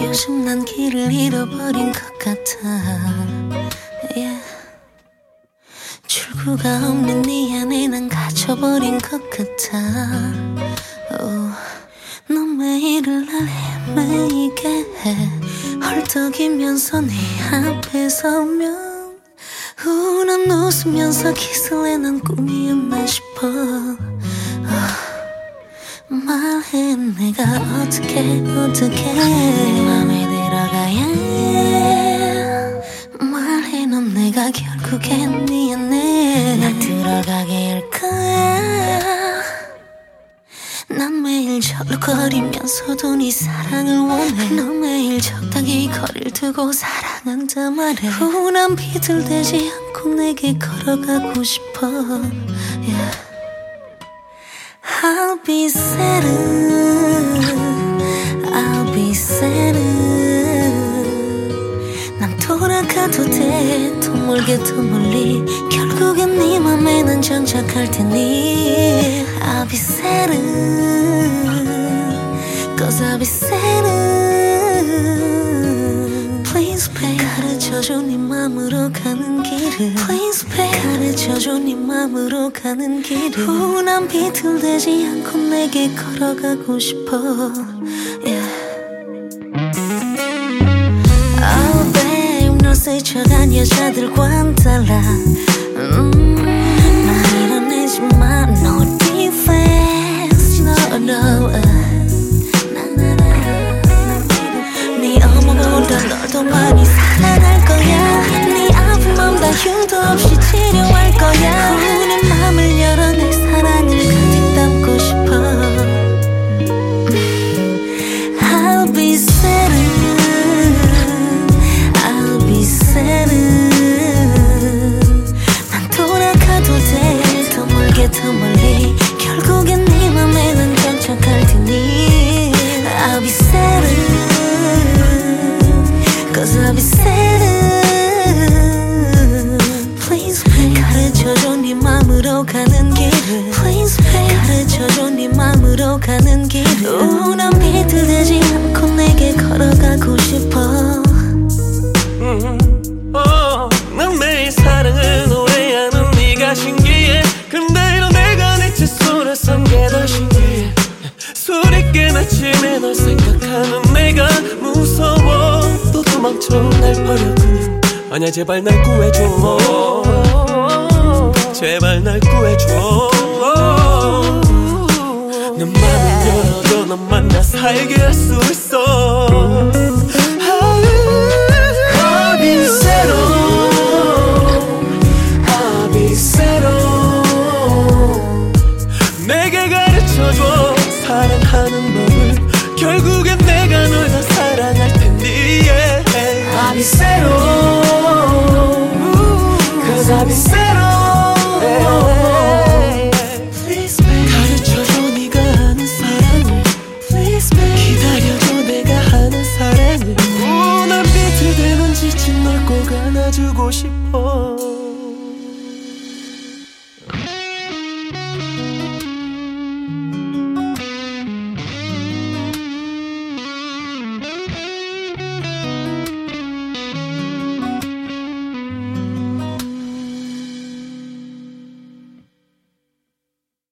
요즘 난 길을 잃어버린 것 같아. yeah. 출구가 없는 네 안에 난 갇혀버린 것 같아. 넌 매일을 날 헤매이게 해. 헐떡이면서 네 앞에 서면 난 웃으면서 키스해. 난 꿈이었나 싶어. 말해 내가 어떻게 내 맘에 들어가야 해. 말해 넌 내가 결국엔 네 안에 날 들어가게 할 거야. 난 매일 절룩거리면서도 네 사랑을 원해. 넌 매일 적당히 거리를 두고 사랑한다 말해. 난 비틀대지 않고 내게 걸어가고 싶어. yeah. I'll be sad, I'll be sad. 난 돌아가도 돼. 더 멀게 더 멀리. 결국엔 네 맘에 난 정착할 테니. I'll be sad, cause I'll be sad. Please babe, 가르쳐줘 네 맘으로 가는 길을. Please babe, 가르쳐줘 네 맘으로 가는 길을. 난 비틀대지 않고 내게 걸어가고 싶어. yeah. Oh babe, 널 스쳐간 여자들과는 달라. 나 밀어내지만 no defense. no no. 네 엄마보다 널 더 많이 사랑할 거야. 네 아픈 맘 다 흉도 없이 치료할 거야. 내 맘을 열어 내 사랑을 가득 담고 싶어. I'll be sad, I'll be sad. 난 돌아가도 돼. 더 멀게 더 멀리. 결국엔 네 맘에 난 정착할 테니. I'll be sad, cause I'll be sad. Please babe, 가르쳐줘 네 맘으로 가는 길을. Please babe, 가르쳐줘 네 맘으로 가는 길을. 난 비틀대지 않고 내게 걸어가고 싶어. 난 매일 사랑을 노래하는 네가 신기해. 근데 이런 내가 네 칫솔에 산 게 더 신기해. 술이 깬 아침에 널 생각하는 내가 무서워. 또 도망쳐 날 버렸군. 아니야 제발 날 구해줘. 제발 날 구해줘. 내 맘을 열어줘. 넌 만나 살게 할 수 있어. I'll be sad, I'll be sad. 내게 가르쳐줘 사랑하는 법을. 결국엔 내가 널 더 사랑할 텐데. yeah. I'll be sad, cause I'll be sad. Please babe, 가르쳐줘 네가 하는 사랑을. Please babe, 기다려줘 내가 하는 사랑을. 난 비틀대는 지친 널 꼭 안아주고 싶어.